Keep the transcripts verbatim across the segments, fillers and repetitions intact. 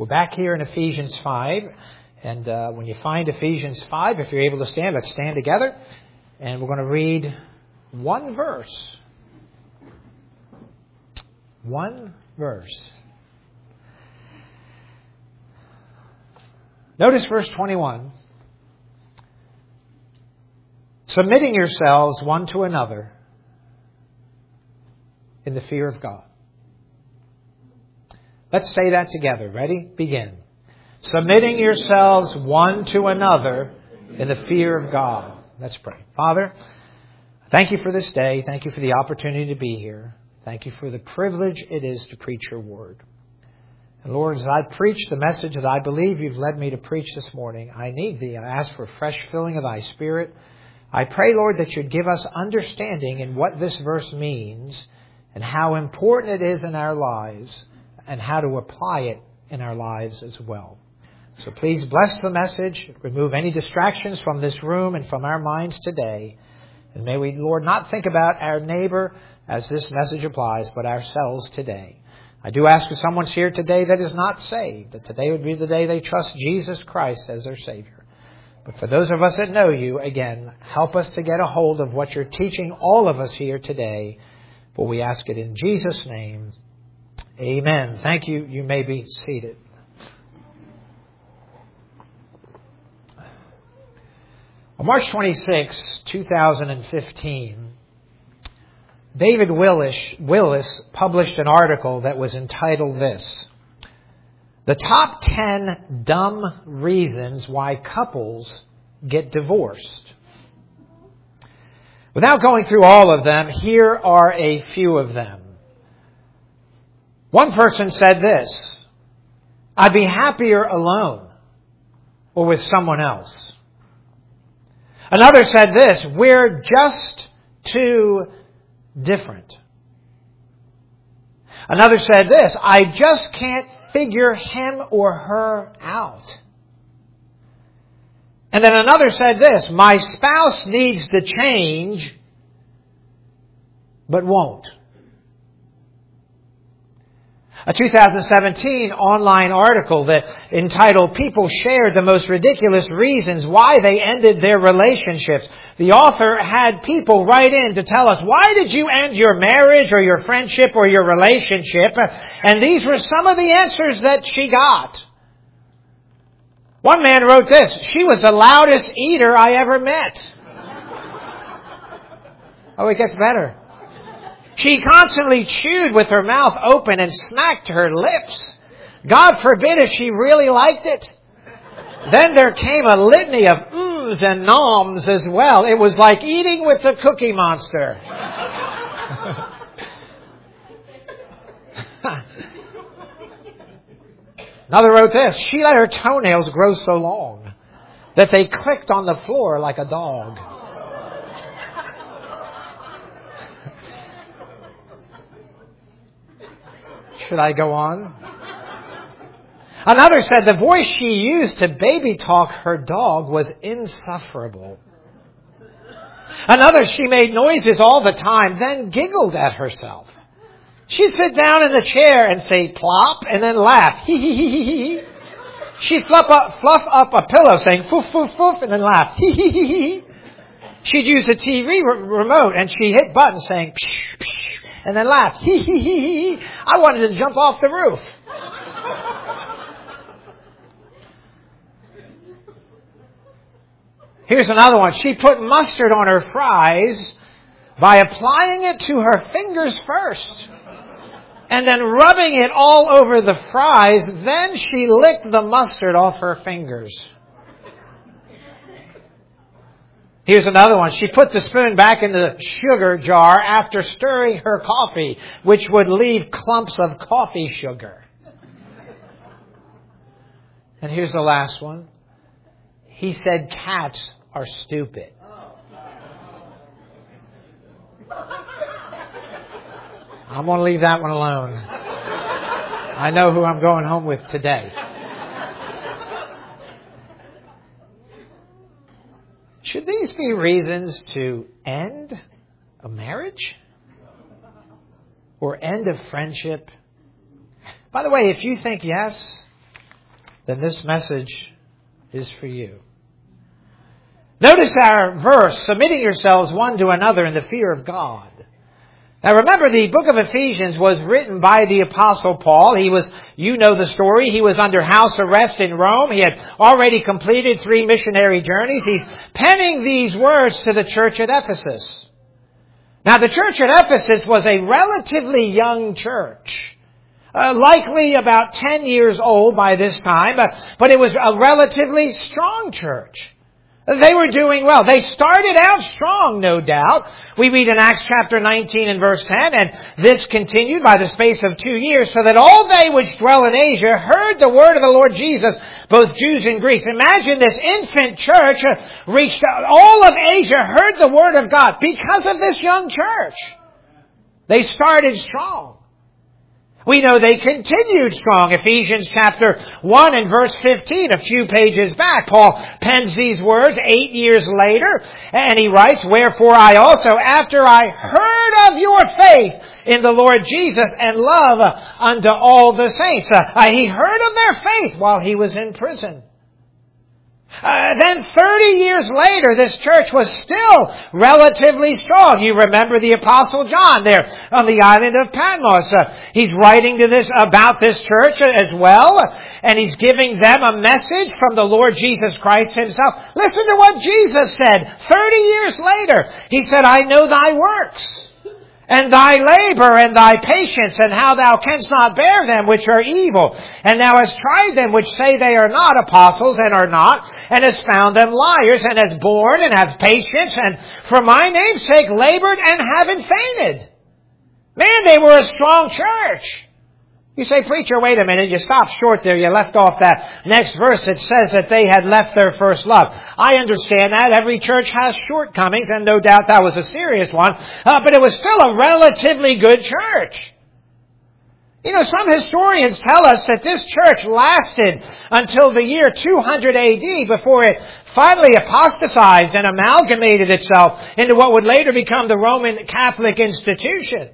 We're back here in Ephesians five. And uh, when you find Ephesians five, if you're able to stand, let's stand together. And we're going to read one verse. One verse. Notice verse twenty-one. Submitting yourselves one to another in the fear of God. Let's say that together. Ready? Begin. Submitting yourselves one to another in the fear of God. Let's pray. Father, thank you for this day. Thank you for the opportunity to be here. Thank you for the privilege it is to preach your word. And Lord, as I preach the message that I believe you've led me to preach this morning, I need thee. I ask for fresh filling of thy Spirit. I pray, Lord, that you'd give us understanding in what this verse means and how important it is in our lives and how to apply it in our lives as well. So please bless the message, remove any distractions from this room and from our minds today. And may we, Lord, not think about our neighbor as this message applies, but ourselves today. I do ask if someone's here today that is not saved, that today would be the day they trust Jesus Christ as their Savior. But for those of us that know you, again, help us to get a hold of what you're teaching all of us here today. For we ask it in Jesus' name. Amen. Thank you. You may be seated. On March twenty-sixth, two thousand fifteen, David Willis, Willis published an article that was entitled this: The Top ten Dumb Reasons Why Couples Get Divorced. Without going through all of them, here are a few of them. One person said this: I'd be happier alone or with someone else. Another said this: we're just too different. Another said this: I just can't figure him or her out. And then another said this: my spouse needs to change, but won't. A two thousand seventeen online article that entitled People Shared the Most Ridiculous Reasons Why They Ended Their Relationships. The author had people write in to tell us, why did you end your marriage or your friendship or your relationship? And these were some of the answers that she got. One man wrote this: she was the loudest eater I ever met. Oh, it gets better. She constantly chewed with her mouth open and smacked her lips. God forbid if she really liked it. Then there came a litany of mms and noms as well. It was like eating with the Cookie Monster. Another wrote this: she let her toenails grow so long that they clicked on the floor like a dog. Should I go on? Another said the voice she used to baby talk her dog was insufferable. Another, she made noises all the time, then giggled at herself. She'd sit down in the chair and say plop and then laugh. Hee hee hee hee hee. She'd fluff up, fluff up a pillow saying foof foof foof and then laugh. Hee hee hee hee. She'd use the T V re- remote and she'd hit buttons saying psh psh and then laugh. Hee hee hee hee. I wanted to jump off the roof. Here's another one. She put mustard on her fries by applying it to her fingers first and then rubbing it all over the fries. Then she licked the mustard off her fingers. Here's another one. She put the spoon back in the sugar jar after stirring her coffee, which would leave clumps of coffee sugar. And here's the last one. He said cats are stupid. I'm going to leave that one alone. I know who I'm going home with today. Should these be reasons to end a marriage? Or end a friendship? By the way, if you think yes, then this message is for you. Notice our verse, submitting yourselves one to another in the fear of God. Now remember, the book of Ephesians was written by the Apostle Paul. He was, you know the story, he was under house arrest in Rome. He had already completed three missionary journeys. He's penning these words to the church at Ephesus. Now the church at Ephesus was a relatively young church. Uh, likely about ten years old by this time, uh, but it was a relatively strong church. They were doing well. They started out strong, no doubt. We read in Acts chapter nineteen and verse ten, and this continued by the space of two years, so that all they which dwell in Asia heard the word of the Lord Jesus, both Jews and Greeks. Imagine this infant church uh, reached out. All of Asia heard the word of God because of this young church. They started strong. We know they continued strong. Ephesians chapter one and verse fifteen, a few pages back, Paul pens these words eight years later, and he writes, "Wherefore I also, after I heard of your faith in the Lord Jesus and love unto all the saints." Uh, he heard of their faith while he was in prison. Uh, then thirty years later, this church was still relatively strong. You remember the Apostle John there on the island of Patmos. Uh, he's writing to this about this church as well, and he's giving them a message from the Lord Jesus Christ himself. Listen to what Jesus said thirty years later. He said, "I know thy works, and thy labor, and thy patience, and how thou canst not bear them which are evil. And thou hast tried them which say they are not apostles, and are not, and hast found them liars, and hast borne, and have patience, and for my name's sake labored, and haven't fainted." Man, they were a strong church. You say, "Preacher, wait a minute, you stopped short there. You left off that next verse. It says that they had left their first love." I understand that. Every church has shortcomings, and no doubt that was a serious one. Uh, but it was still a relatively good church. You know, some historians tell us that this church lasted until the year two hundred A D before it finally apostatized and amalgamated itself into what would later become the Roman Catholic institution.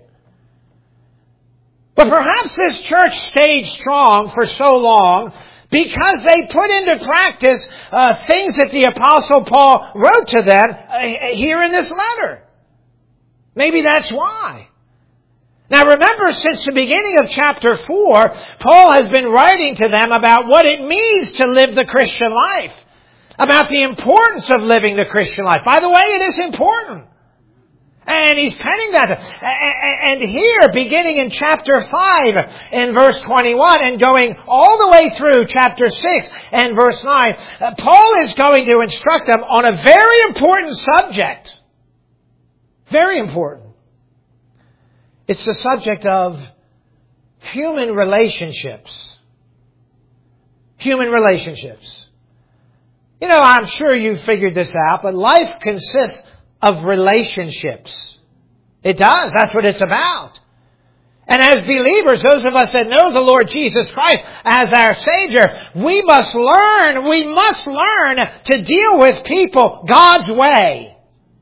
But perhaps this church stayed strong for so long because they put into practice uh, things that the Apostle Paul wrote to them uh, here in this letter. Maybe that's why. Now remember, since the beginning of chapter four, Paul has been writing to them about what it means to live the Christian life, about the importance of living the Christian life. By the way, it is important. And he's penning that. And here, beginning in chapter five and verse twenty-one and going all the way through chapter six and verse nine, Paul is going to instruct them on a very important subject. Very important. It's the subject of human relationships. Human relationships. You know, I'm sure you've figured this out, but life consists of relationships. It does. That's what it's about. And as believers, those of us that know the Lord Jesus Christ as our Savior, we must learn, we must learn to deal with people God's way.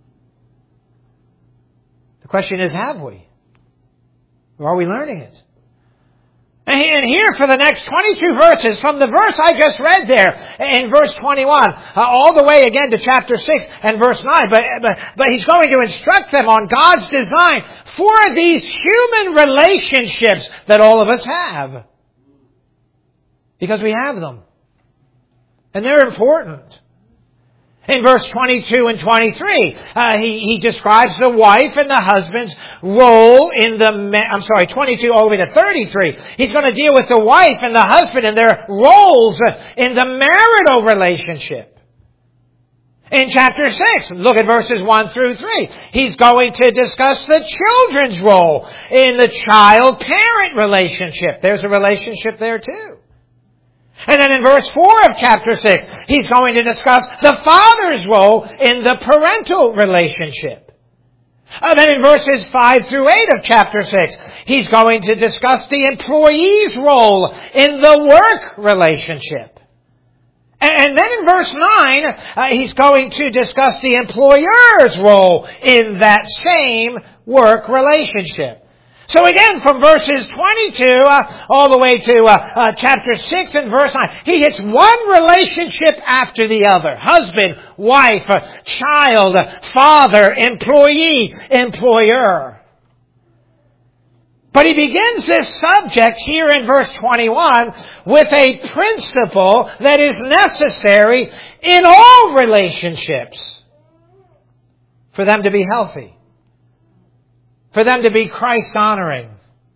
The question is, have we? Or are we learning it? And here for the next twenty-two verses, from the verse I just read there, in verse twenty-one, uh, all the way again to chapter six and verse nine, but, but, but he's going to instruct them on God's design for these human relationships that all of us have. Because we have them. And they're important. In verse twenty-two and twenty-three, uh, he, he describes the wife and the husband's role in the, ma- I'm sorry, twenty-two all the way to thirty-three. He's going to deal with the wife and the husband and their roles in the marital relationship. In chapter six, look at verses one through three. He's going to discuss the children's role in the child-parent relationship. There's a relationship there too. And then in verse four of chapter six, he's going to discuss the father's role in the parental relationship. And then in verses five through eight of chapter six, he's going to discuss the employee's role in the work relationship. And then in verse nine, uh, he's going to discuss the employer's role in that same work relationship. So again, from verses twenty-two uh, all the way to uh, uh, chapter six and verse nine, he hits one relationship after the other. Husband, wife, uh, child, uh, father, employee, employer. But he begins this subject here in verse twenty-one with a principle that is necessary in all relationships for them to be healthy, for them to be Christ-honoring.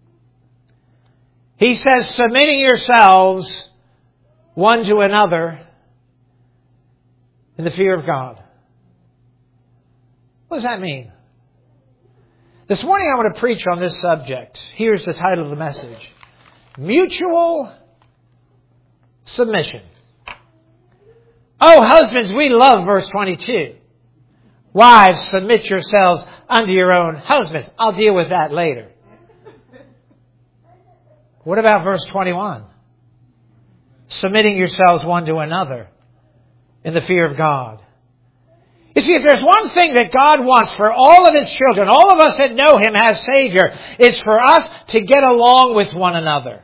He says, submitting yourselves one to another in the fear of God. What does that mean? This morning I want to preach on this subject. Here's the title of the message. Mutual submission. Oh, husbands, we love verse twenty-two. Wives, submit yourselves unto your own husbands. I'll deal with that later. What about verse twenty-one? Submitting yourselves one to another in the fear of God. You see, if there's one thing that God wants for all of His children, all of us that know Him as Savior, is for us to get along with one another.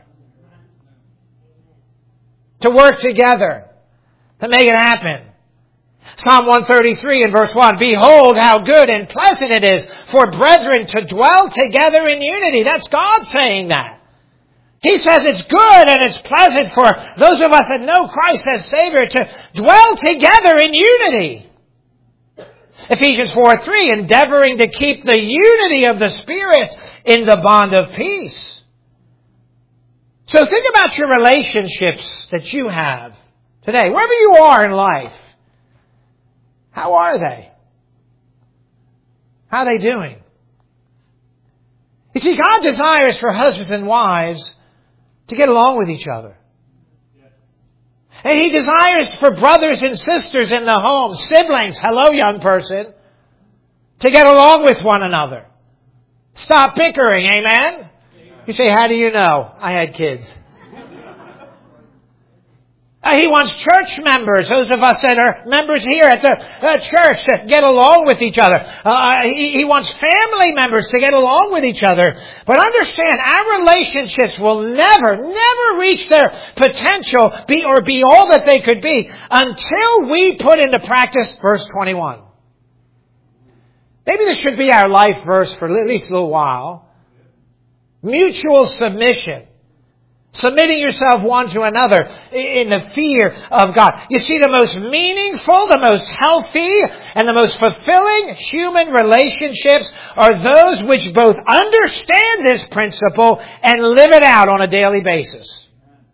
To work together. To make it happen. Psalm one thirty-three and verse one, behold how good and pleasant it is for brethren to dwell together in unity. That's God saying that. He says it's good and it's pleasant for those of us that know Christ as Savior to dwell together in unity. Ephesians four three, endeavoring to keep the unity of the Spirit in the bond of peace. So think about your relationships that you have today, wherever you are in life. How are they? How are they doing? You see, God desires for husbands and wives to get along with each other. And He desires for brothers and sisters in the home, siblings, hello young person, to get along with one another. Stop bickering, amen? Amen. You say, how do you know? I had kids. uh, he wants church members, those of us that are members here at the uh, church, to get along with each other. Uh, he, he wants family members to get along with each other. But understand, our relationships will never, never reach their potential be, or be all that they could be until we put into practice verse twenty-one. Maybe this should be our life verse for at least a little while. Mutual submission. Submitting yourself one to another in the fear of God. You see, the most meaningful, the most healthy, and the most fulfilling human relationships are those which both understand this principle and live it out on a daily basis.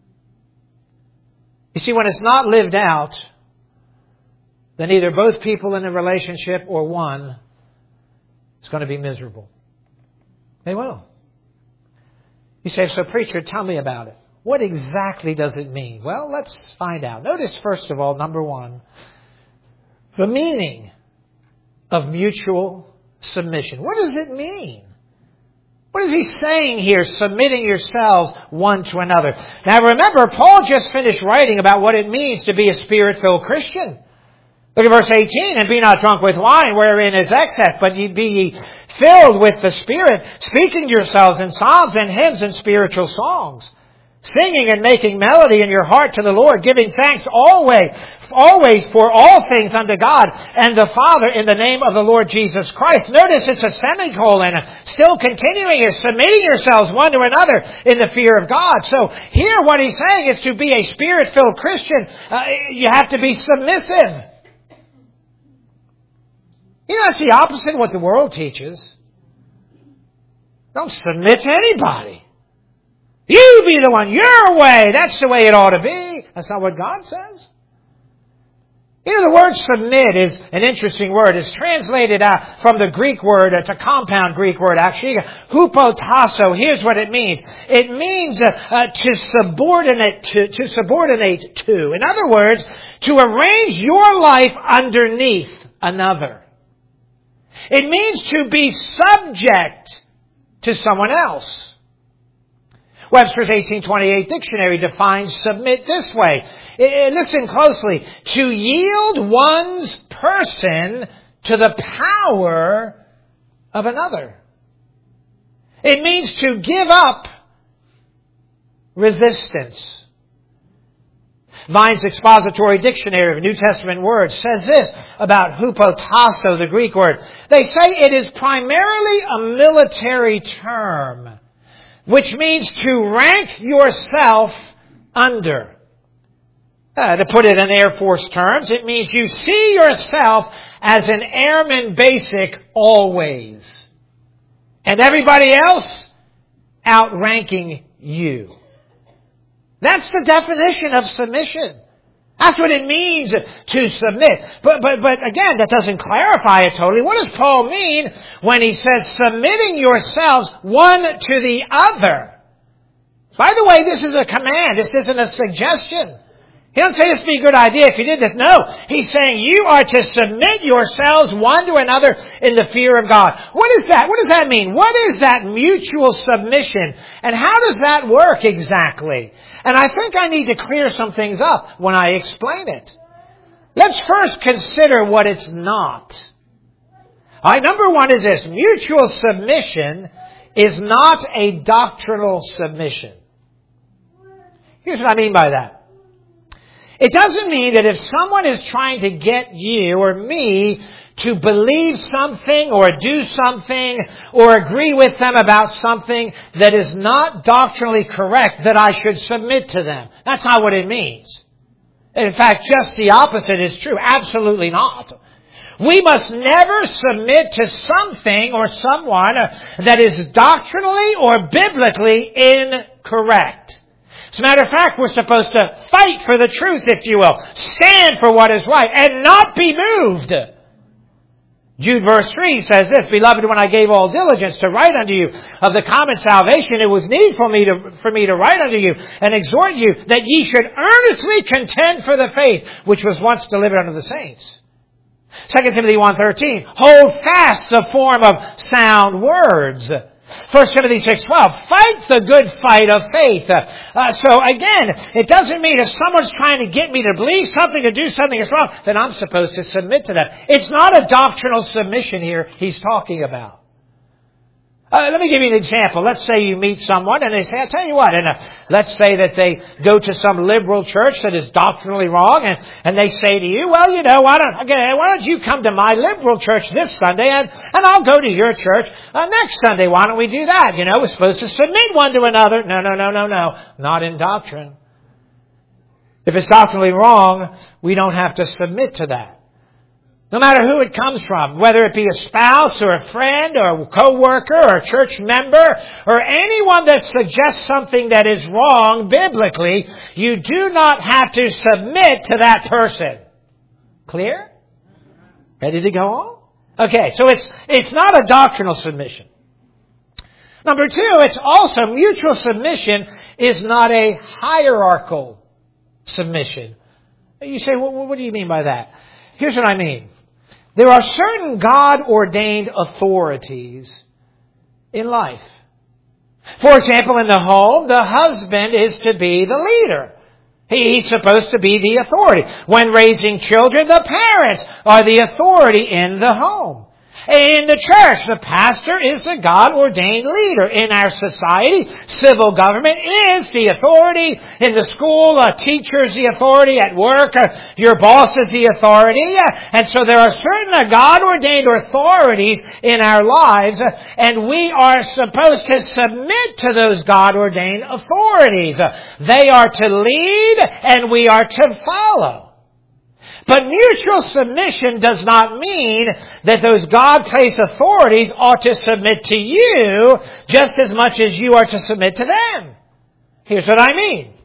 You see, when it's not lived out, then either both people in the relationship or one is going to be miserable. They will. You say, so preacher, tell me about it. What exactly does it mean? Well, let's find out. Notice, first of all, number one, the meaning of mutual submission. What does it mean? What is he saying here, submitting yourselves one to another? Now remember, Paul just finished writing about what it means to be a Spirit-filled Christian. Look at verse eighteen, and be not drunk with wine wherein is excess, but ye be ye filled with the Spirit, speaking to yourselves in psalms and hymns and spiritual songs, singing and making melody in your heart to the Lord, giving thanks always, always for all things unto God and the Father in the name of the Lord Jesus Christ. Notice it's a semicolon, still continuing here, submitting yourselves one to another in the fear of God. So here what he's saying is to be a Spirit-filled Christian, uh, you have to be submissive. You know, that's the opposite of what the world teaches. Don't submit to anybody. You be the one, your way. That's the way it ought to be. That's not what God says. You know, the word submit is an interesting word. It's translated uh, from the Greek word. It's a compound Greek word, actually. Hupotasso. Here's what it means. It means uh, uh, to subordinate to, to subordinate to. In other words, to arrange your life underneath another. It means to be subject to someone else. Webster's eighteen twenty-eight dictionary defines submit this way. It, it, listen closely. To yield one's person to the power of another. It means to give up resistance. Vine's Expository Dictionary of New Testament Words says this about hupotasso, the Greek word. They say it is primarily a military term, which means to rank yourself under. Uh, to put it in Air Force terms, it means you see yourself as an airman basic always. And everybody else outranking you. That's the definition of submission. That's what it means to submit. But, but, but again, that doesn't clarify it totally. What does Paul mean when he says submitting yourselves one to the other? By the way, this is a command. This isn't a suggestion. He doesn't say this would be a good idea if you did this. No. He's saying you are to submit yourselves one to another in the fear of God. What is that? What does that mean? What is that mutual submission? And how does that work exactly? And I think I need to clear some things up when I explain it. Let's first consider what it's not. All right, number one is this. Mutual submission is not a doctrinal submission. Here's what I mean by that. It doesn't mean that if someone is trying to get you or me to believe something or do something or agree with them about something that is not doctrinally correct, that I should submit to them. That's not what it means. In fact, just the opposite is true. Absolutely not. We must never submit to something or someone that is doctrinally or biblically incorrect. As a matter of fact, we're supposed to fight for the truth, if you will. Stand for what is right and not be moved. Jude verse three says this, Beloved, when I gave all diligence to write unto you of the common salvation, it was needful for me to, for me to write unto you and exhort you that ye should earnestly contend for the faith which was once delivered unto the saints. Second Timothy one thirteen, hold fast the form of sound words. First Timothy six twelve, fight the good fight of faith. Uh, so again, it doesn't mean if someone's trying to get me to believe something, to do something is wrong, then I'm supposed to submit to that. It's not a doctrinal submission here he's talking about. Uh, let me give you an example. Let's say you meet someone and they say, I'll tell you what, and uh, let's say that they go to some liberal church that is doctrinally wrong, and, and they say to you, well, you know, why don't, okay, why don't you come to my liberal church this Sunday, and, and I'll go to your church uh, next Sunday. Why don't we do that? You know, we're supposed to submit one to another. No, no, no, no, no. Not in doctrine. If it's doctrinally wrong, we don't have to submit to that. No matter who it comes from, whether it be a spouse or a friend or a co-worker or a church member or anyone that suggests something that is wrong biblically, you do not have to submit to that person. Clear? Ready to go on? Okay, so it's, it's not a doctrinal submission. Number two, it's also mutual submission is not a hierarchical submission. You say, well, what do you mean by that? Here's what I mean. There are certain God-ordained authorities in life. For example, in the home, the husband is to be the leader. He's supposed to be the authority. When raising children, the parents are the authority in the home. In the church, the pastor is the God-ordained leader. In our society, civil government is the authority. In the school, a teacher is the authority. At work, uh, your boss is the authority. Uh, and so there are certain uh, God-ordained authorities in our lives, uh, and we are supposed to submit to those God-ordained authorities. Uh, they are to lead, and we are to follow. But mutual submission does not mean that those God-placed authorities ought to submit to you just as much as you are to submit to them. Here's what I mean.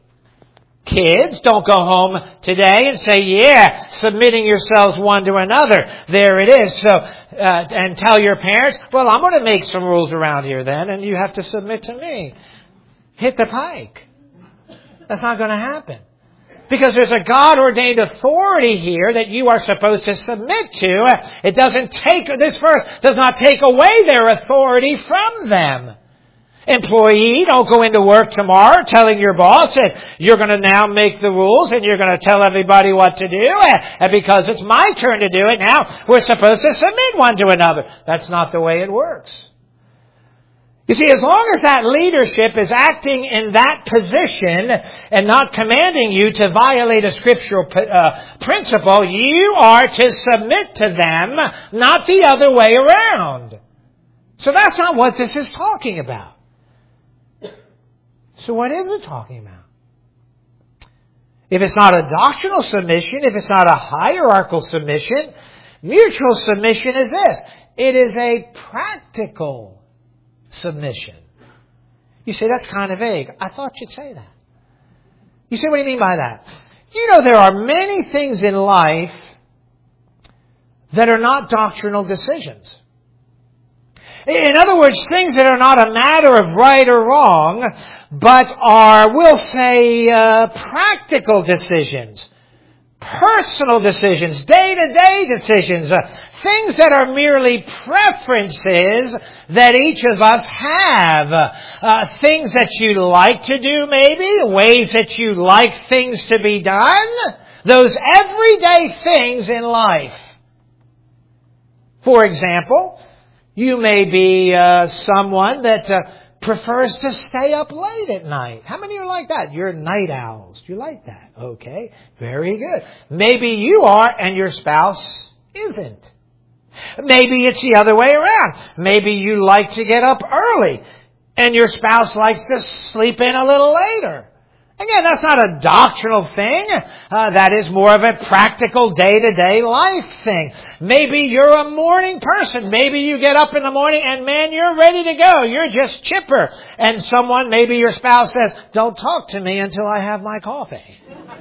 Kids, don't go home today and say, yeah, submitting yourselves one to another. There it is. So, uh, and tell your parents, well, I'm going to make some rules around here then, and you have to submit to me. Hit the pike. That's not going to happen. Because there's a God-ordained authority here that you are supposed to submit to. It doesn't take, this verse does not take away their authority from them. Employee, don't go into work tomorrow telling your boss that you're going to now make the rules and you're going to tell everybody what to do. And because it's my turn to do it now, we're supposed to submit one to another. That's not the way it works. You see, as long as that leadership is acting in that position and not commanding you to violate a scriptural uh, principle, you are to submit to them, not the other way around. So that's not what this is talking about. So what is it talking about? If it's not a doctrinal submission, if it's not a hierarchical submission, mutual submission is this. It is a practical submission. You say, that's kind of vague. I thought you'd say that. You say, what do you mean by that? You know, there are many things in life that are not doctrinal decisions. In other words, things that are not a matter of right or wrong, but are, we'll say, uh, practical decisions. Personal decisions, day-to-day decisions, uh, things that are merely preferences that each of us have. Uh, things that you like to do, maybe, ways that you like things to be done. Those everyday things in life. For example, you may be uh, someone that uh, prefers to stay up late at night. How many are like that? You're night owls. You like that? Okay. Very good. Maybe you are and your spouse isn't. Maybe it's the other way around. Maybe you like to get up early and your spouse likes to sleep in a little later. Again, that's not a doctrinal thing. Uh, that is more of a practical day-to-day life thing. Maybe you're a morning person. Maybe you get up in the morning and, man, you're ready to go. You're just chipper. And someone, maybe your spouse says, don't talk to me until I have my coffee.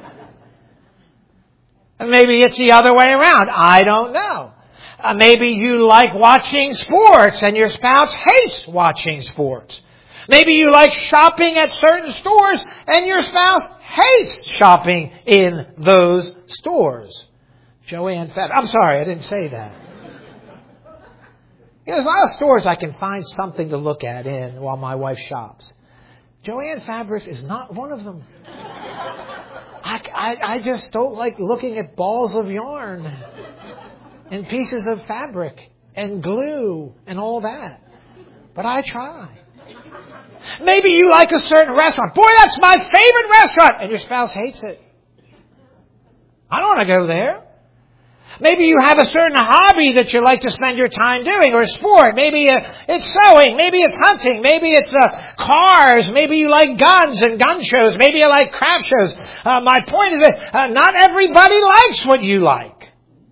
And maybe it's the other way around. I don't know. Uh, maybe you like watching sports and your spouse hates watching sports. Maybe you like shopping at certain stores and your spouse hates shopping in those stores. Joanne Fabric. I'm sorry, I didn't say that. You know, there's a lot of stores I can find something to look at in while my wife shops. Joanne Fabrics is not one of them. I, I, I just don't like looking at balls of yarn and pieces of fabric and glue and all that. But I try. Maybe you like a certain restaurant. Boy, that's my favorite restaurant. And your spouse hates it. I don't want to go there. Maybe you have a certain hobby that you like to spend your time doing, or a sport. Maybe uh, it's sewing. Maybe it's hunting. Maybe it's uh, cars. Maybe you like guns and gun shows. Maybe you like craft shows. Uh, my point is that uh, not everybody likes what you like.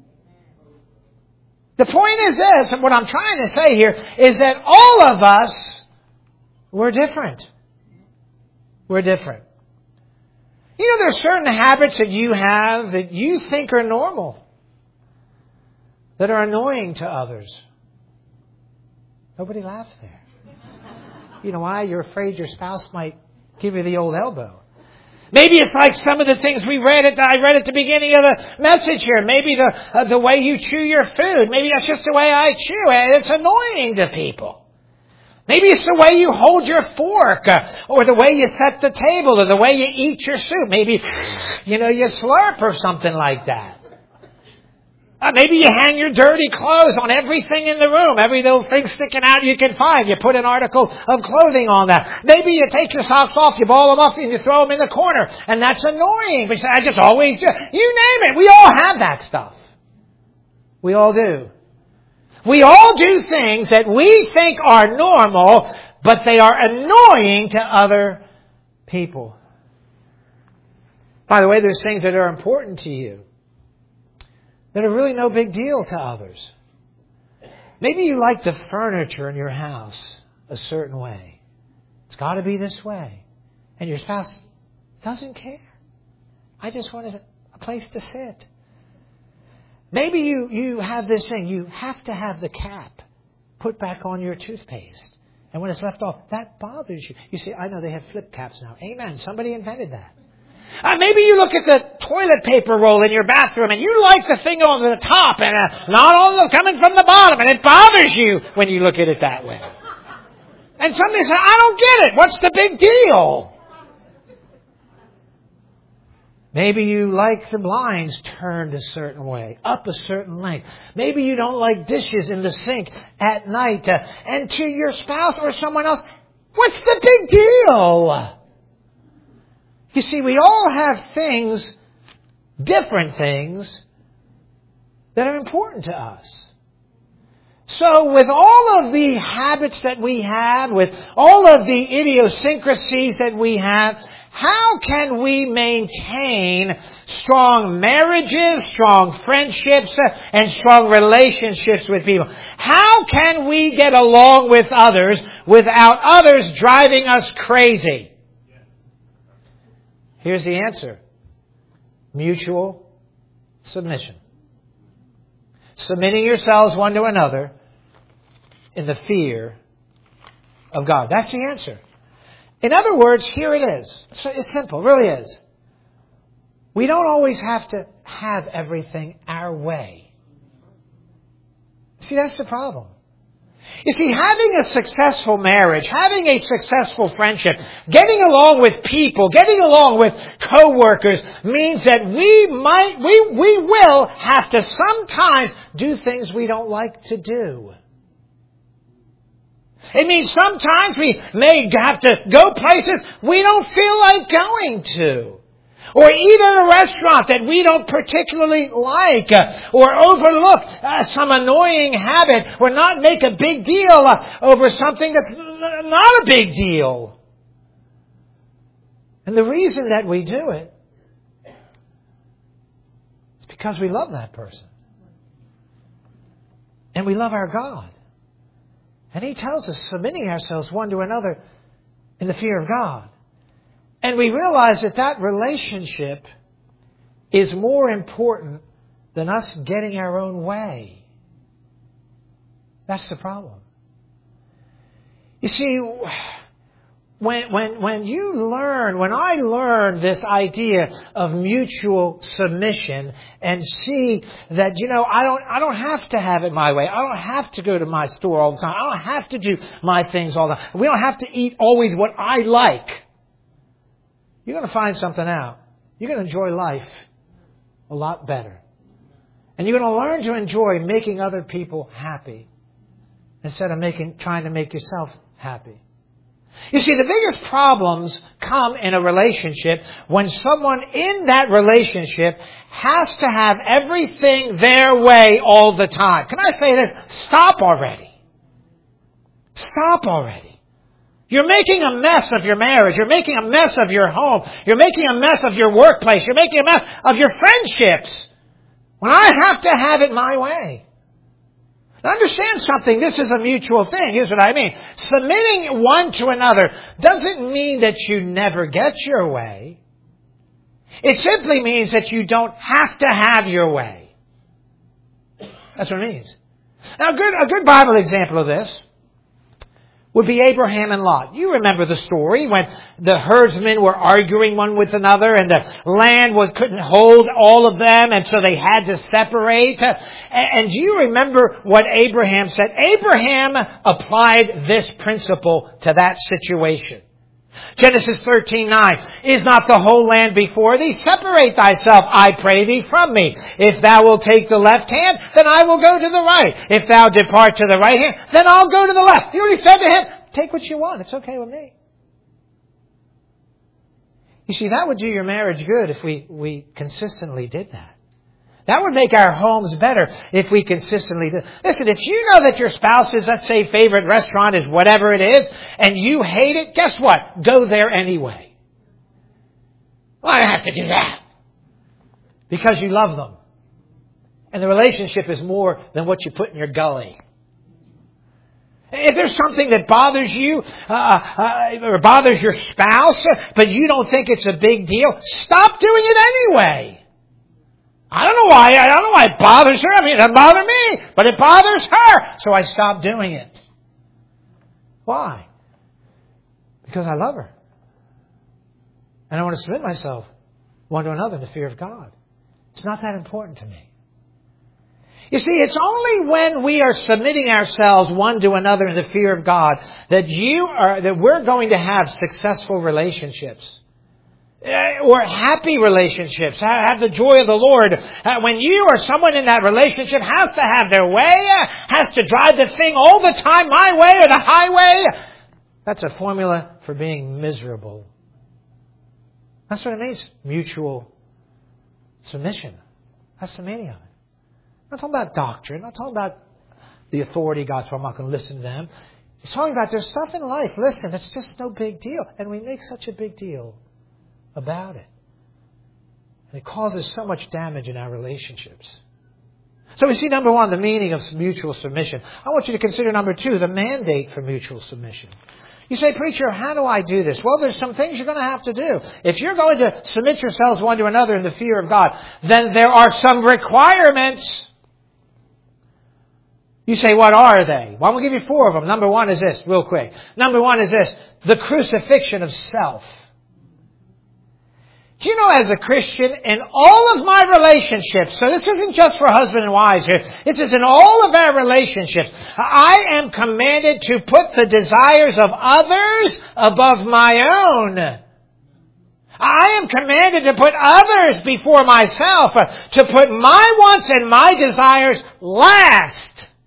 The point is this, and what I'm trying to say here, is that all of us, we're different. We're different. You know, there are certain habits that you have that you think are normal, that are annoying to others. Nobody laughed there. You know why? You're afraid your spouse might give you the old elbow. Maybe it's like some of the things we read at the, I read at the beginning of the message here. Maybe the uh, the way you chew your food. Maybe that's just the way I chew, and it's annoying to people. Maybe it's the way you hold your fork, uh, or the way you set the table, or the way you eat your soup. Maybe, you know, you slurp or something like that. Uh, maybe you hang your dirty clothes on everything in the room. Every little thing sticking out you can find. You put an article of clothing on that. Maybe you take your socks off, you ball them up, and you throw them in the corner. And that's annoying. But I just always do. You name it. We all have that stuff. We all do. We all do things that we think are normal, but they are annoying to other people. By the way, there's things that are important to you that are really no big deal to others. Maybe you like the furniture in your house a certain way. It's got to be this way. And your spouse doesn't care. I just want a place to sit. Maybe you, you have this thing. You have to have the cap put back on your toothpaste. And when it's left off, that bothers you. You see, I know they have flip caps now. Amen. Somebody invented that. Uh, maybe you look at the toilet paper roll in your bathroom and you like the thing on the top and uh, not all of them coming from the bottom, and it bothers you when you look at it that way. And somebody says, I don't get it. What's the big deal? Maybe you like the blinds turned a certain way, up a certain length. Maybe you don't like dishes in the sink at night. Uh, and to your spouse or someone else, what's the big deal? You see, we all have things, different things, that are important to us. So with all of the habits that we have, with all of the idiosyncrasies that we have, how can we maintain strong marriages, strong friendships, and strong relationships with people? How can we get along with others without others driving us crazy? Here's the answer. Mutual submission. Submitting yourselves one to another in the fear of God. That's the answer. In other words, here it is. It's simple, it really is. We don't always have to have everything our way. See, that's the problem. You see, having a successful marriage, having a successful friendship, getting along with people, getting along with co-workers means that we might, we, we will have to sometimes do things we don't like to do. It means sometimes we may have to go places we don't feel like going to. Or eat at a restaurant that we don't particularly like. Uh, or overlook uh, some annoying habit. Or not make a big deal uh, over something that's n- not a big deal. And the reason that we do it is because we love that person. And we love our God. And He tells us, submitting ourselves one to another in the fear of God. And we realize that that relationship is more important than us getting our own way. That's the problem. You see, when, when, when you learn, when I learned this idea of mutual submission and see that, you know, I don't, I don't have to have it my way. I don't have to go to my store all the time. I don't have to do my things all the time. We don't have to eat always what I like. You're going to find something out. You're going to enjoy life a lot better. And you're going to learn to enjoy making other people happy instead of making, trying to make yourself happy. You see, the biggest problems come in a relationship when someone in that relationship has to have everything their way all the time. Can I say this? Stop already. Stop already. You're making a mess of your marriage. You're making a mess of your home. You're making a mess of your workplace. You're making a mess of your friendships. When I have to have it my way. Now understand something. This is a mutual thing. Here's what I mean. Submitting one to another doesn't mean that you never get your way. It simply means that you don't have to have your way. That's what it means. Now a good, a good Bible example of this would be Abraham and Lot. You remember the story when the herdsmen were arguing one with another and the land was couldn't hold all of them and so they had to separate. And do you remember what Abraham said? Abraham applied this principle to that situation. Genesis thirteen nine. Is not the whole land before thee? Separate thyself, I pray thee, from me. If thou wilt take the left hand, then I will go to the right. If thou depart to the right hand, then I'll go to the left. You know what he said to him? Take what you want. It's okay with me. You see, that would do your marriage good if we, we consistently did that. That would make our homes better if we consistently did. Listen, if you know that your spouse's, let's say, favorite restaurant is whatever it is, and you hate it, guess what? Go there anyway. Well, I don't have to do that. Because you love them. And the relationship is more than what you put in your gully. If there's something that bothers you, uh, uh, or bothers your spouse, but you don't think it's a big deal, stop doing it anyway. I don't know why. I don't know why it bothers her. I mean, it doesn't bother me, but it bothers her. So I stopped doing it. Why? Because I love her. And I want to submit myself one to another in the fear of God. It's not that important to me. You see, it's only when we are submitting ourselves one to another in the fear of God that you are, that we're going to have successful relationships. or happy relationships, have the joy of the Lord. Uh, when you or someone in that relationship has to have their way, uh, has to drive the thing all the time, my way or the highway, that's a formula for being miserable. That's what it means, mutual submission. That's the meaning of it. I'm not talking about doctrine. I'm not talking about the authority God's for. I'm not going to listen to them. It's talking about there's stuff in life. Listen, it's just no big deal. And we make such a big deal about it. And it causes so much damage in our relationships. So we see, number one, the meaning of mutual submission. I want you to consider, number two, the mandate for mutual submission. You say, preacher, how do I do this? Well, there's some things you're going to have to do. If you're going to submit yourselves one to another in the fear of God, then there are some requirements. You say, what are they? Well, I'm going to give you four of them. Number one is this, real quick. Number one is this, the crucifixion of self. Do you know, as a Christian, in all of my relationships, so this isn't just for husband and wives here, this is in all of our relationships, I am commanded to put the desires of others above my own. I am commanded to put others before myself, to put my wants and my desires last.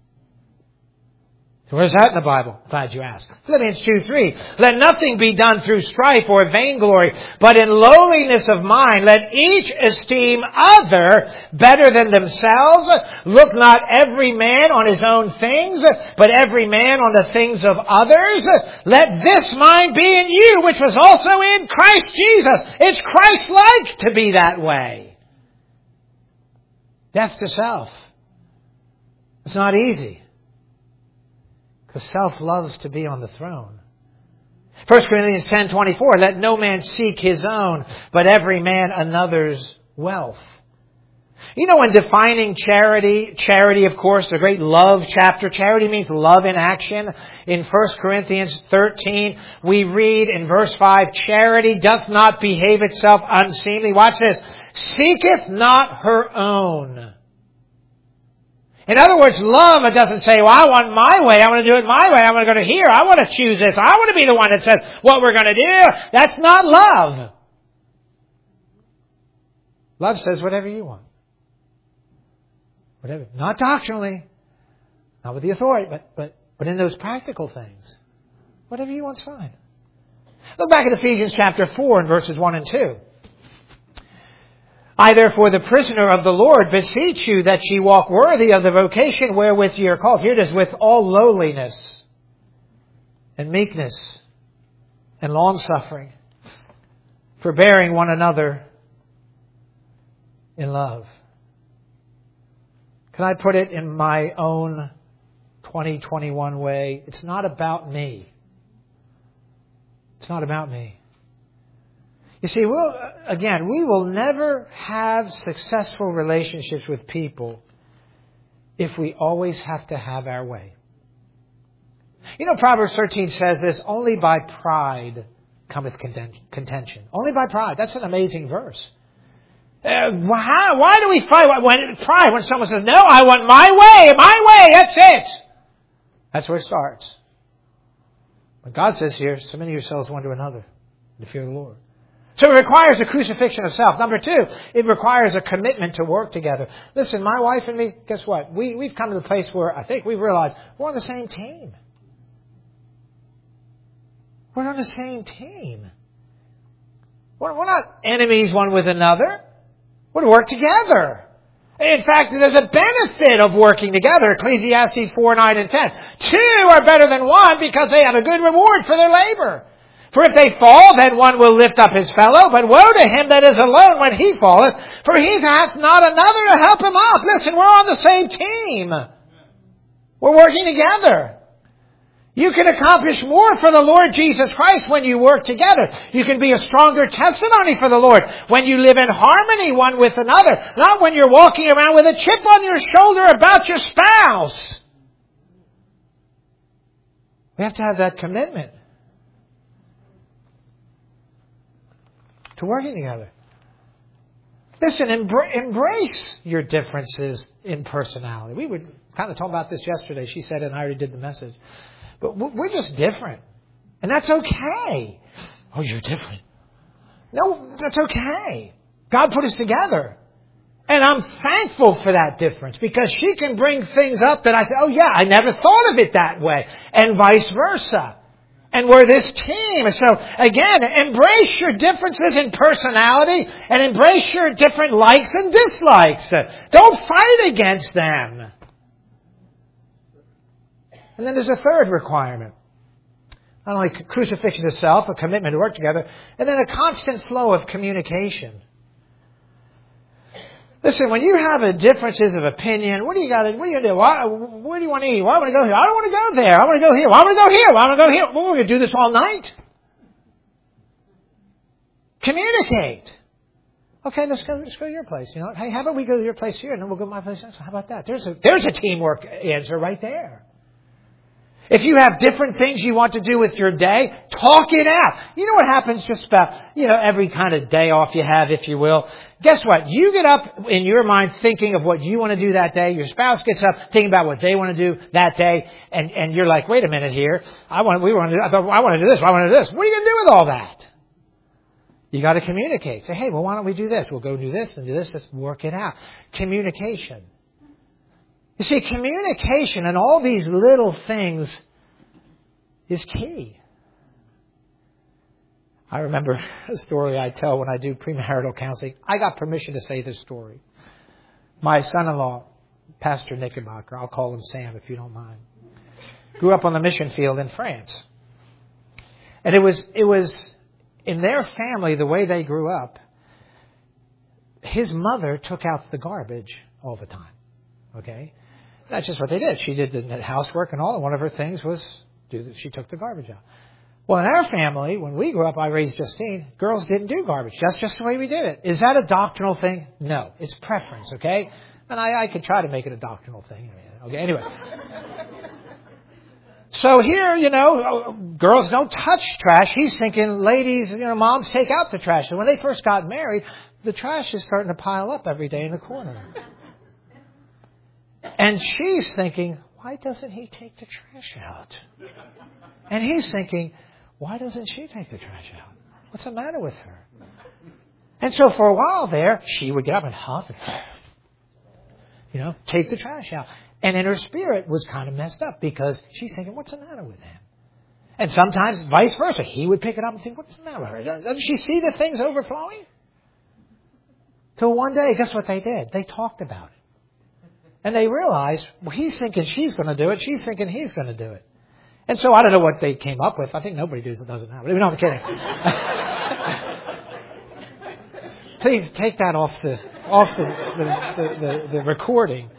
Where's that in the Bible? Glad you asked. Philippians two three. Let nothing be done through strife or vainglory, but in lowliness of mind, let each esteem other better than themselves. Look not every man on his own things, but every man on the things of others. Let this mind be in you, which was also in Christ Jesus. It's Christ-like to be that way. Death to self. It's not easy. Because self loves to be on the throne. First Corinthians ten twenty-four, let no man seek his own, but every man another's wealth. You know, when defining charity, charity, of course, the great love chapter, charity means love in action. In First Corinthians thirteen, we read in verse five, charity doth not behave itself unseemly. Watch this. Seeketh not her own. In other words, love, it doesn't say, well, I want my way. I want to do it my way. I want to go to here. I want to choose this. I want to be the one that says what we're going to do. That's not love. Love says whatever you want. Whatever. Not doctrinally. Not with the authority, but, but, but in those practical things. Whatever you want's fine. Look back at Ephesians chapter four and verses one and two. I therefore, the prisoner of the Lord, beseech you that ye walk worthy of the vocation wherewith ye are called. Here it is, with all lowliness and meekness and long-suffering, forbearing one another in love. Can I put it in my own twenty twenty-one way? It's not about me. It's not about me. You see, we'll, again, we will never have successful relationships with people if we always have to have our way. You know, Proverbs thirteen says this, only by pride cometh contention. Only by pride. That's an amazing verse. Uh, why, why do we fight when pride? When someone says, no, I want my way, my way, that's it. That's where it starts. But God says here, submit yourselves one to another in the fear of the Lord. So it requires a crucifixion of self. Number two, it requires a commitment to work together. Listen, my wife and me, guess what? We, we've come to the place where I think we've realized we're on the same team. We're on the same team. We're, we're not enemies one with another. We're to work together. In fact, there's a benefit of working together. Ecclesiastes four, nine, and ten. Two are better than one because they have a good reward for their labor. For if they fall, then one will lift up his fellow. But woe to him that is alone when he falleth, for he hath not another to help him up. Listen, we're on the same team. We're working together. You can accomplish more for the Lord Jesus Christ when you work together. You can be a stronger testimony for the Lord when you live in harmony one with another. Not when you're walking around with a chip on your shoulder about your spouse. We have to have that commitment to working together. Listen, embra- embrace your differences in personality. We were kind of talking about this yesterday. She said it and I already did the message. But we're just different. And that's okay. Oh, you're different. No, that's okay. God put us together. And I'm thankful for that difference because she can bring things up that I say, oh yeah, I never thought of it that way. And vice versa. And we're this team. And so again, embrace your differences in personality and embrace your different likes and dislikes. Don't fight against them. And then there's a third requirement. Not only crucifixion of self, a commitment to work together, and then a constant flow of communication. Listen, when you have a differences of opinion, what do you got to, what do you do? Why, where do you want to eat? Why want to go here? I don't want to go there. I want to go here. Why want to go here? Why want to go here? Well, we're going to do this all night. Communicate. Okay, let's go, let's go to your place. You know, hey, how about we go to your place here and then we'll go to my place? How about that? There's a, there's a teamwork answer right there. If you have different things you want to do with your day, talk it out. You know what happens just about, you know, every kind of day off you have, if you will. Guess what? You get up in your mind thinking of what you want to do that day. Your spouse gets up thinking about what they want to do that day. And, and you're like, wait a minute here. I want, we want to do, I thought, I want to do this. I want to do this. What are you going to do with all that? You got to communicate. Say, hey, well, why don't we do this? We'll go do this and do this. Let's work it out. Communication. You see, communication and all these little things is key. I remember a story I tell when I do premarital counseling. I got permission to say this story. My son-in-law, Pastor Knickerbocker, I'll call him Sam if you don't mind, grew up on the mission field in France. And it was, it was in their family, the way they grew up, his mother took out the garbage all the time. Okay? That's just what they did. She did the housework and all, and one of her things was do that. She took the garbage out. Well, in our family, when we grew up, I raised Justine, girls didn't do garbage. That's just the way we did it. Is that a doctrinal thing? No. It's preference, okay? And I, I could try to make it a doctrinal thing. Okay, anyway. So here, you know, girls don't touch trash. He's thinking, ladies, you know, moms take out the trash. So when they first got married, the trash is starting to pile up every day in the corner. And she's thinking, why doesn't he take the trash out? And he's thinking, why doesn't she take the trash out? What's the matter with her? And so for a while there, she would get up and huff and, you know, take the trash out. And in her spirit was kind of messed up because she's thinking, what's the matter with him? And sometimes vice versa. He would pick it up and think, what's the matter with her? Doesn't she see the things overflowing? Till one day, guess what they did? They talked about it. And they realized, well, he's thinking she's going to do it. She's thinking he's going to do it. And so I don't know what they came up with. I think nobody does it, does it now. No, I'm kidding. Please take that off the off the the, the, the, the recording.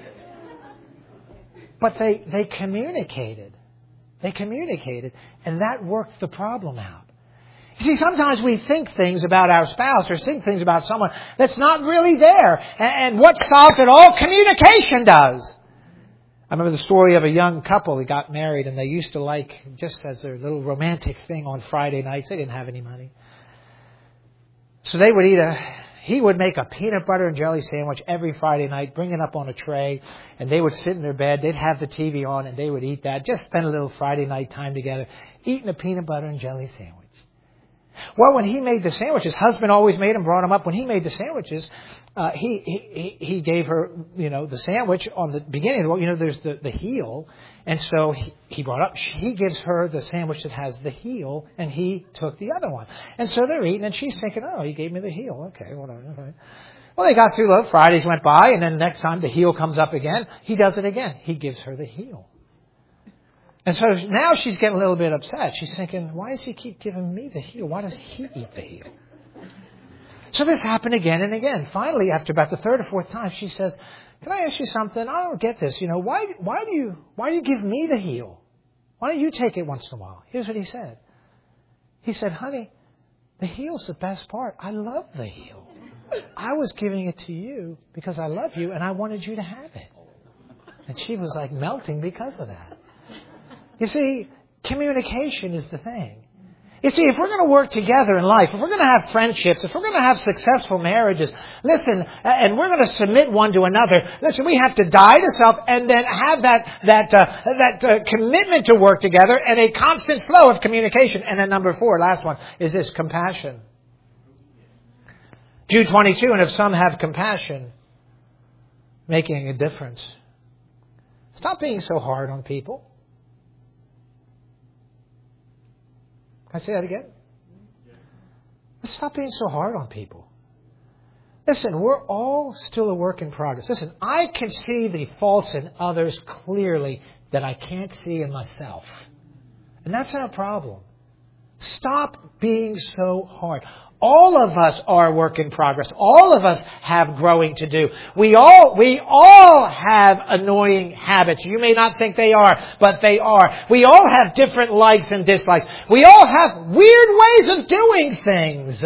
But they, they communicated. They communicated, and that worked the problem out. You see, sometimes we think things about our spouse or think things about someone that's not really there. And what solves it all? Communication does. I remember the story of a young couple that got married, and they used to like, just as their little romantic thing on Friday nights, they didn't have any money. So they would eat a, he would make a peanut butter and jelly sandwich every Friday night, bring it up on a tray, and they would sit in their bed, they'd have the T V on, and they would eat that. Just spend a little Friday night time together, eating a peanut butter and jelly sandwich. Well, when he made the sandwiches, husband always made them, brought them up. When he made the sandwiches, uh, he, he he gave her, you know, the sandwich on the beginning. Well, you know, there's the, the heel. And so he, he brought up, he gives her the sandwich that has the heel, and he took the other one. And so they're eating, and she's thinking, oh, he gave me the heel. Okay, whatever. Okay. Well, they got through, look, Fridays went by, and then the next time the heel comes up again, he does it again. He gives her the heel. And so now she's getting a little bit upset. She's thinking, why does he keep giving me the heel? Why does he eat the heel? So this happened again and again. Finally, after about the third or fourth time, she says, can I ask you something? I don't get this. You know, why, why do you, why do you give me the heel? Why don't you take it once in a while? Here's what he said. He said, honey, the heel's the best part. I love the heel. I was giving it to you because I love you and I wanted you to have it. And she was like melting because of that. You see, communication is the thing. You see, if we're going to work together in life, if we're going to have friendships, if we're going to have successful marriages, listen, and we're going to submit one to another, listen, we have to die to self and then have that that uh, that uh, commitment to work together and a constant flow of communication. And then number four, last one, is this, compassion. Jude twenty-two, and if some have compassion, making a difference. Stop being so hard on people. Can I say that again? Stop being so hard on people. Listen, we're all still a work in progress. Listen, I can see the faults in others clearly that I can't see in myself. And that's not a problem. Stop being so hard. All of us are a work in progress. All of us have growing to do. We all, we all have annoying habits. You may not think they are, but they are. We all have different likes and dislikes. We all have weird ways of doing things.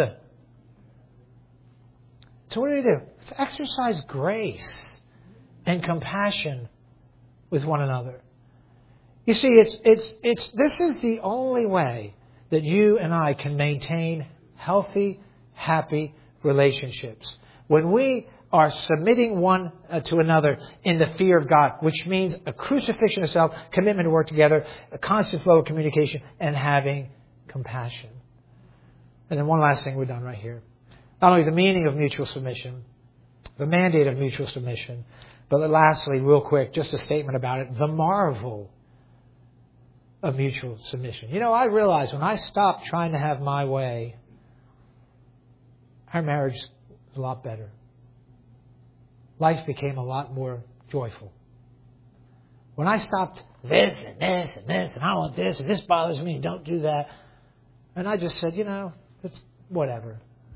So what do we do? Let's exercise grace and compassion with one another. You see, it's, it's, it's, this is the only way that you and I can maintain healthy, happy relationships. When we are submitting one uh, to another in the fear of God, which means a crucifixion of self, commitment to work together, a constant flow of communication, and having compassion. And then one last thing we're done right here. Not only the meaning of mutual submission, the mandate of mutual submission, but lastly, real quick, just a statement about it, the marvel of mutual submission. You know, I realized when I stopped trying to have my way, our marriage was a lot better. Life became a lot more joyful. When I stopped this and this and this and I want this and this bothers me and don't do that. And I just said, you know, it's whatever.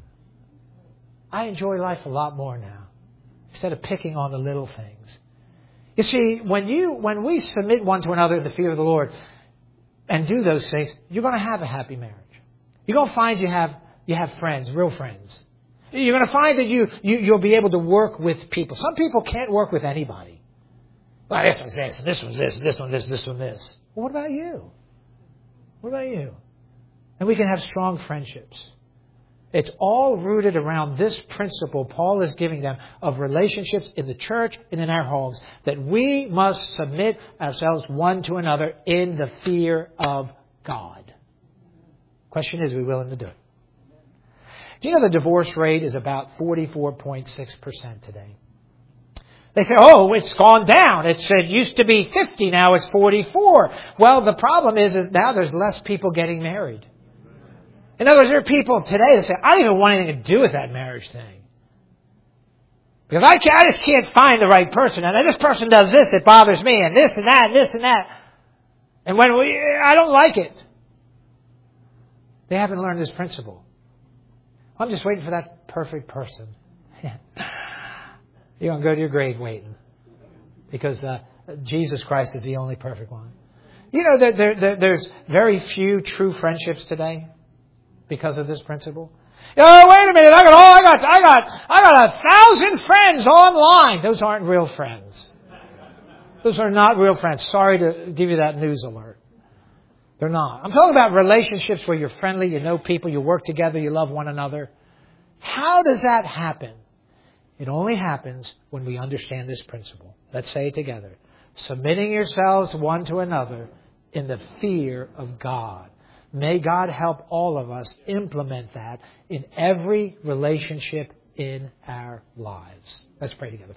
I enjoy life a lot more now instead of picking on the little things. You see, when you when we submit one to another in the fear of the Lord and do those things, you're going to have a happy marriage. You're going to find you have you have friends, real friends. You're going to find that you, you, you'll be able to work with people. Some people can't work with anybody. Well, this one's this, and this one's this, and this one this, this one this. Well, what about you? What about you? And we can have strong friendships. It's all rooted around this principle Paul is giving them of relationships in the church and in our homes, that we must submit ourselves one to another in the fear of God. Question is, are we willing to do it? Do you know the divorce rate is about forty-four point six percent today? They say, oh, it's gone down. It said used to be fifty, now it's forty-four. Well, the problem is, is now there's less people getting married. In other words, there are people today that say, I don't even want anything to do with that marriage thing. Because I, can't, I just can't find the right person. And this person does this, it bothers me, and this and that, and this and that. And when we, I don't like it. They haven't learned this principle. I'm just waiting for that perfect person. You're going to go to your grave waiting. Because uh, Jesus Christ is the only perfect one. You know, there, there, there, there's very few true friendships today because of this principle. Oh, wait a minute! I got, oh, I got, I got, I got a thousand friends online. Those aren't real friends. Those are not real friends. Sorry to give you that news alert. They're not. I'm talking about relationships where you're friendly, you know people, you work together, you love one another. How does that happen? It only happens when we understand this principle. Let's say it together. Submitting yourselves one to another in the fear of God. May God help all of us implement that in every relationship in our lives. Let's pray together.